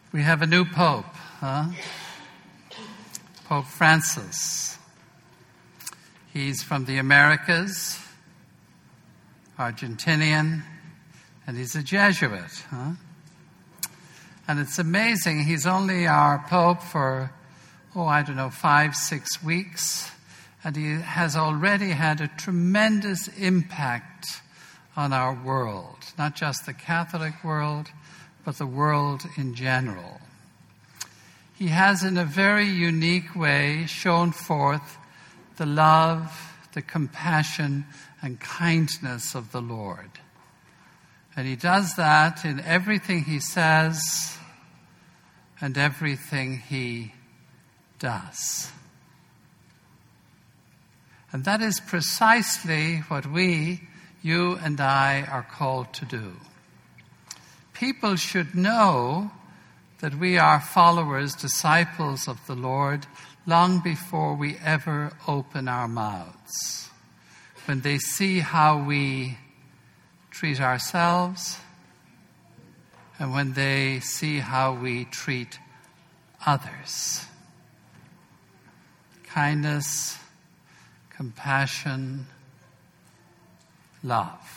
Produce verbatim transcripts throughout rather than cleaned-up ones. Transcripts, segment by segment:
We have a new Pope, huh? Pope Francis. He's from the Americas, Argentinian, and he's a Jesuit, huh? And it's amazing, he's only our Pope for, oh, I don't know, five, six weeks, and he has already had a tremendous impact on our world, not just the Catholic world, but the world in general. He has, in a very unique way, shown forth the love, the compassion, and kindness of the Lord. And he does that in everything he says and everything he does. And that is precisely what we, you and I, are called to do. People should know that we are followers, disciples of the Lord, long before we ever open our mouths. When they see how we treat ourselves, and when they see how we treat others. Kindness, compassion, love.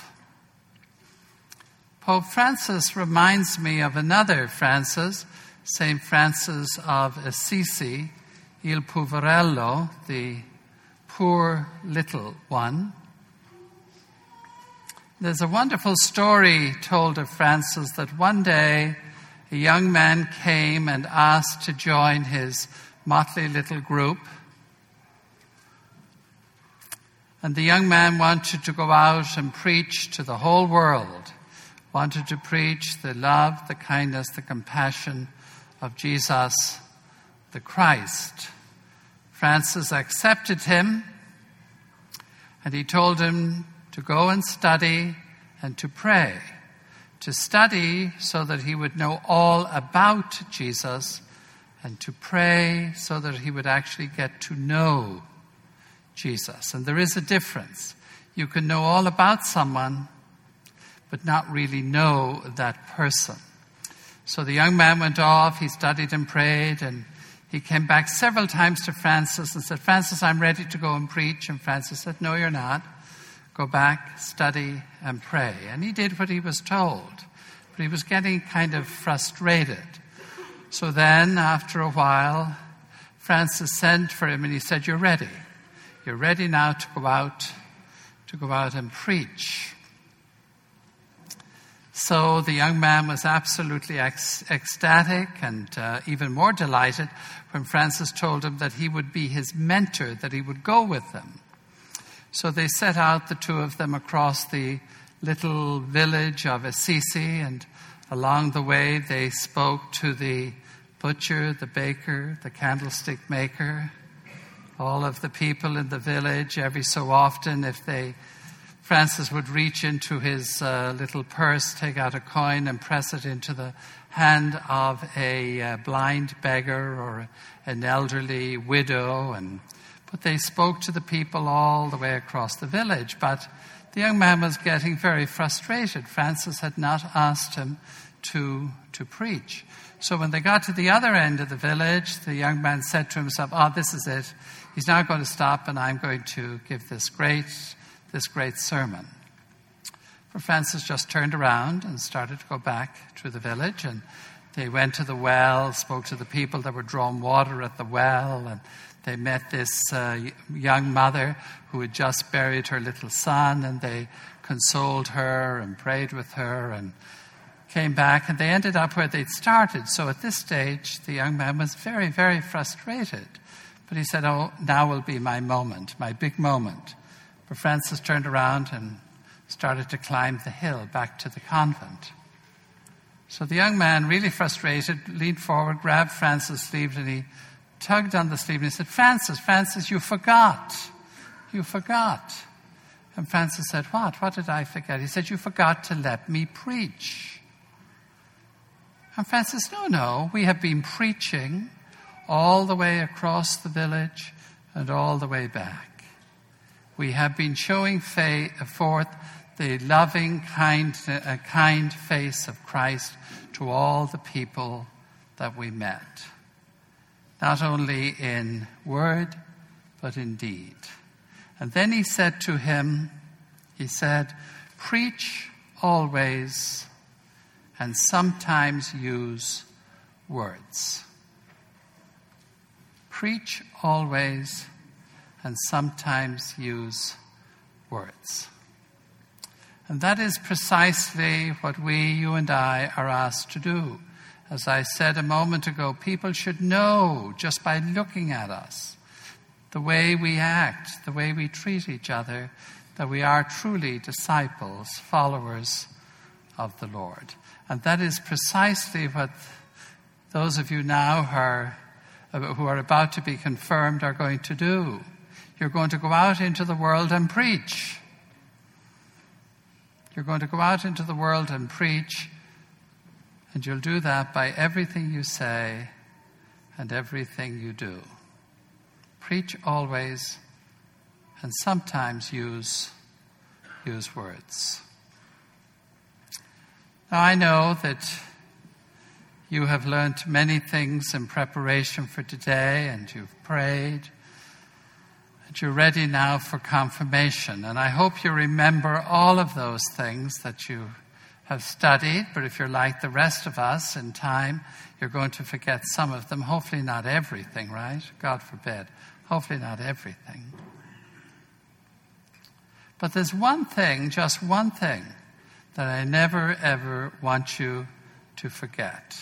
Pope Francis reminds me of another Francis, Saint Francis of Assisi, Il Poverello, the poor little one. There's a wonderful story told of Francis that one day a young man came and asked to join his motley little group. And the young man wanted to go out and preach to the whole world, wanted to preach the love, the kindness, the compassion of Jesus, the Christ. Francis accepted him, and he told him to go and study and to pray. To study so that he would know all about Jesus, and to pray so that he would actually get to know Jesus. And there is a difference. You can know all about someone, but not really know that person. So the young man went off, he studied and prayed, and he came back several times to Francis and said, Francis, I'm ready to go and preach. And Francis said, no, you're not. Go back, study, and pray. And he did what he was told, but he was getting kind of frustrated. So then, after a while, Francis sent for him and he said, you're ready. You're ready now to go out, to go out and preach. So the young man was absolutely ec- ecstatic and uh, even more delighted when Francis told him that he would be his mentor, that he would go with them. So they set out, the two of them, across the little village of Assisi, and along the way they spoke to the butcher, the baker, the candlestick maker, all of the people in the village. Every so often, if they, Francis would reach into his uh, little purse, take out a coin and press it into the hand of a uh, blind beggar or an elderly widow, and but they spoke to the people all the way across the village. But the young man was getting very frustrated. Francis had not asked him to, to preach. So when they got to the other end of the village, the young man said to himself, oh, this is it. He's now going to stop and I'm going to give this great, this great sermon. But Francis just turned around and started to go back to the village, and they went to the well, spoke to the people that were drawing water at the well, and they met this uh, young mother who had just buried her little son, and they consoled her and prayed with her and came back, and they ended up where they'd started. So at this stage, the young man was very, very frustrated. But he said, oh, now will be my moment, my big moment. But Francis turned around and started to climb the hill back to the convent. So the young man, really frustrated, leaned forward, grabbed Francis' sleeve, and he tugged on the sleeve and he said, Francis, Francis, you forgot. You forgot. And Francis said, what? What did I forget? He said, you forgot to let me preach. And Francis, no, no, we have been preaching all the way across the village and all the way back. We have been showing fa- forth the loving, kind, uh, kind face of Christ to all the people that we met, not only in word, but in deed. And then he said to him, he said, preach always and sometimes use words. Preach always and sometimes use words. And that is precisely what we, you and I, are asked to do. As I said a moment ago, people should know just by looking at us, the way we act, the way we treat each other, that we are truly disciples, followers of the Lord. And that is precisely what those of you now who are, who are about to be confirmed are going to do. You're going to go out into the world and preach. You're going to go out into the world and preach, and you'll do that by everything you say and everything you do. Preach always, and sometimes use, use words. Now, I know that you have learned many things in preparation for today, and you've prayed, and you're ready now for confirmation. And I hope you remember all of those things that you have studied, but if you're like the rest of us, in time, you're going to forget some of them. Hopefully not everything, right? God forbid. Hopefully not everything. But there's one thing, just one thing, that I never, ever want you to forget.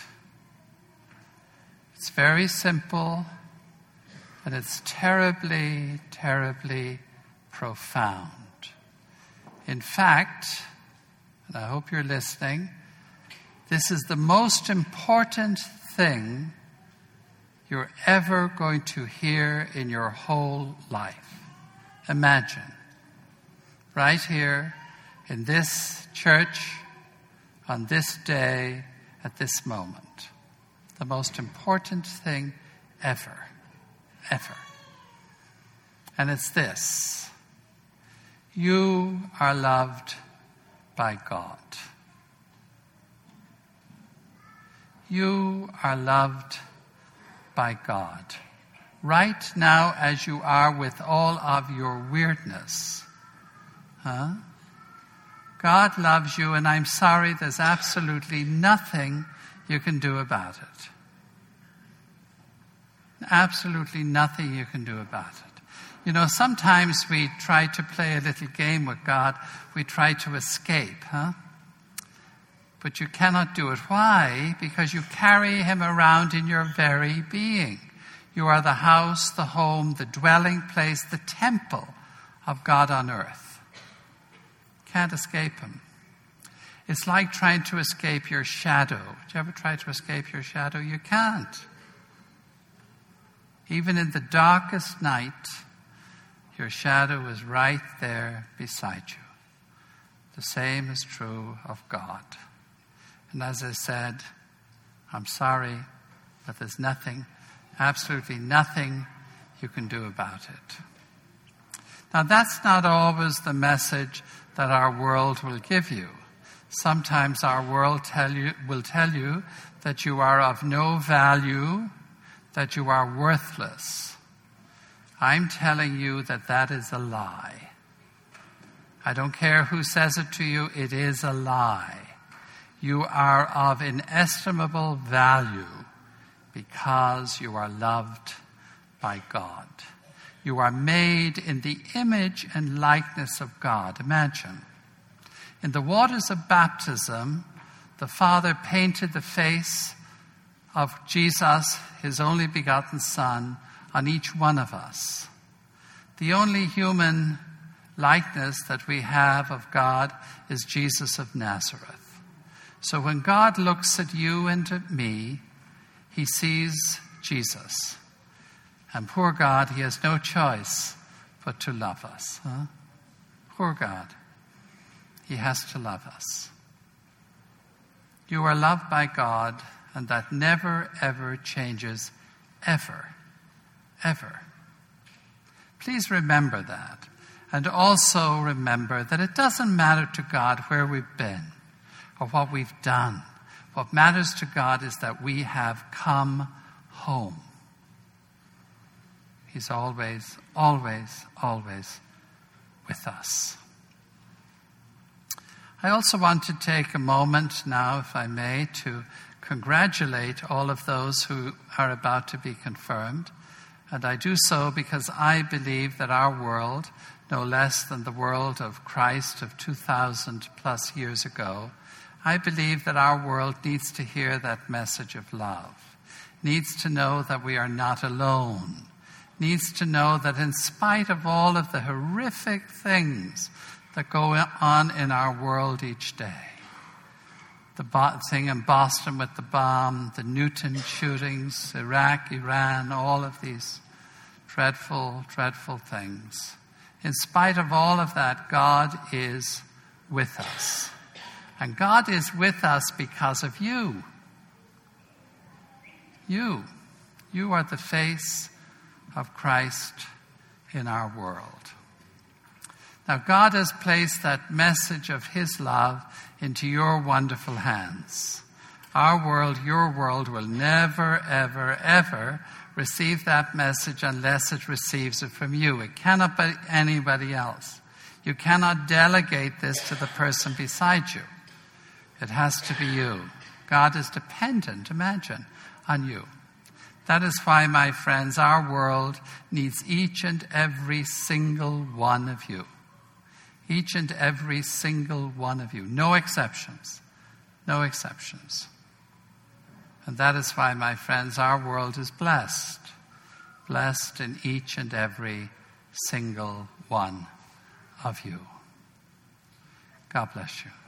It's very simple, and it's terribly, terribly profound. In fact, and I hope you're listening, this is the most important thing you're ever going to hear in your whole life. Imagine, right here in this church, on this day, at this moment, the most important thing ever, ever. And it's this: you are loved by God. You are loved by God. Right now, as you are, with all of your weirdness. Huh? God loves you, and I'm sorry, there's absolutely nothing you can do about it. Absolutely nothing you can do about it. You know, sometimes we try to play a little game with God. We try to escape, huh? But you cannot do it. Why? Because you carry him around in your very being. You are the house, the home, the dwelling place, the temple of God on earth. Can't escape him. It's like trying to escape your shadow. Did you ever try to escape your shadow? You can't. Even in the darkest night, your shadow is right there beside you. The same is true of God. And as I said, I'm sorry, but there's nothing, absolutely nothing you can do about it. Now, that's not always the message that our world will give you. Sometimes our world tell you, will tell you that you are of no value, that you are worthless. I'm telling you that that is a lie. I don't care who says it to you, it is a lie. You are of inestimable value because you are loved by God. You are made in the image and likeness of God. Imagine. In the waters of baptism, the Father painted the face of Jesus, his only begotten Son, on each one of us. The only human likeness that we have of God is Jesus of Nazareth. So when God looks at you and at me, he sees Jesus. And poor God, he has no choice but to love us. Huh? Poor God. He has to love us. You are loved by God, and that never, ever changes. Ever. Ever. Please remember that. And also remember that it doesn't matter to God where we've been or what we've done. What matters to God is that we have come home. He's always, always, always with us. I also want to take a moment now, if I may, to congratulate all of those who are about to be confirmed. And I do so because I believe that our world, no less than the world of Christ of two thousand plus years ago, I believe that our world needs to hear that message of love, needs to know that we are not alone, needs to know that in spite of all of the horrific things that go on in our world each day, the bo- thing in Boston with the bomb, the Newton shootings, Iraq, Iran, all of these dreadful, dreadful things. In spite of all of that, God is with us. And God is with us because of you. You. You are the face of Christ in our world. Now, God has placed that message of his love into your wonderful hands. Our world, your world, will never, ever, ever receive that message unless it receives it from you. It cannot be anybody else. You cannot delegate this to the person beside you. It has to be you. God is dependent, imagine, on you. That is why, my friends, our world needs each and every single one of you. Each and every single one of you. No exceptions. No exceptions. And that is why, my friends, our world is blessed. Blessed in each and every single one of you. God bless you.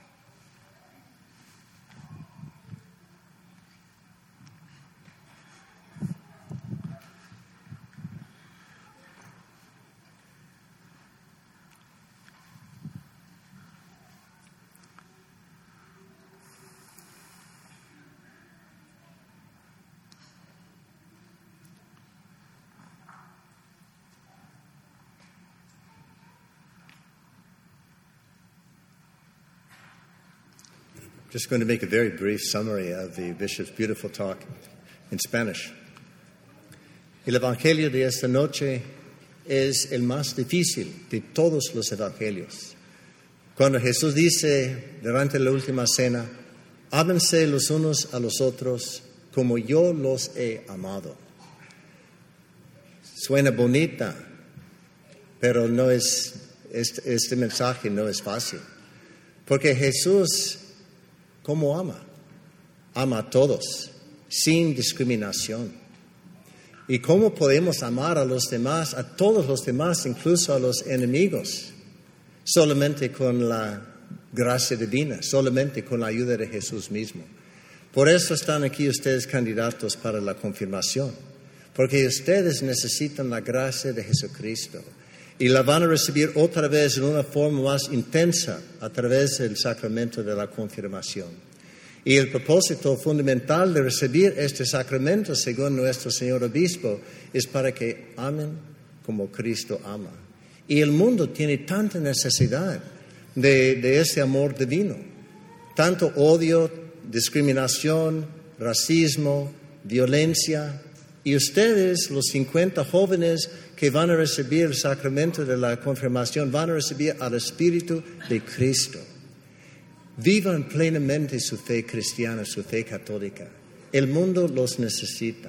Just going to make a very brief summary of the Bishop's beautiful talk in Spanish. El Evangelio de esta noche es el más difícil de todos los evangelios. Cuando Jesús dice durante la última cena, ámense los unos a los otros como yo los he amado. Suena bonita, pero no es, este, este mensaje no es fácil. Porque Jesús, ¿cómo ama? Ama a todos, sin discriminación. ¿Y cómo podemos amar a los demás, a todos los demás, incluso a los enemigos? Solamente con la gracia divina, solamente con la ayuda de Jesús mismo. Por eso están aquí ustedes candidatos para la confirmación, porque ustedes necesitan la gracia de Jesucristo y la van a recibir otra vez en una forma más intensa a través del sacramento de la confirmación. Y el propósito fundamental de recibir este sacramento, según nuestro Señor Obispo, es para que amen como Cristo ama. Y el mundo tiene tanta necesidad de, de ese amor divino. Tanto odio, discriminación, racismo, violencia. Y ustedes, los cincuenta jóvenes que van a recibir el sacramento de la confirmación, van a recibir al Espíritu de Cristo. Vivan plenamente su fe cristiana, su fe católica. El mundo los necesita.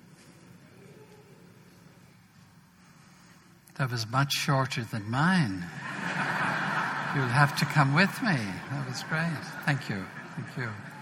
That was much shorter than mine. You'll have to come with me. That was great. Thank you. Thank you.